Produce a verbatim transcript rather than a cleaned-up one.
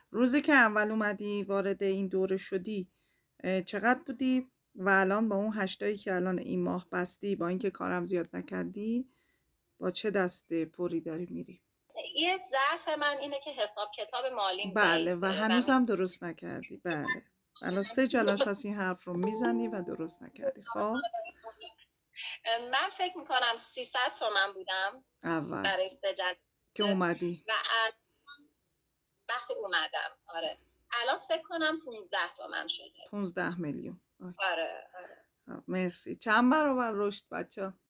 روزی که اول اومدی وارد این دوره شدی چقدر بودی و الان با اون هشتایی که الان این ماه بستی، با اینکه کارم زیاد نکردی، با چه دسته پری داری میری؟ یه ضعف من اینه که حساب کتاب مالیم بله و ضعیفه و هنوزم درست نکردی. بله الان سه جلسه از این حرف رو میزنی و درست نکردی. خب من فکر میکنم سیصد تومن بودم اول برای سه جلسه که اومدی و ال... وقتی اومدم آره الان فکر کنم پونزده تومن شده. پونزده میلیون. آره آره مرسی. چند برابر رشد بچه ها؟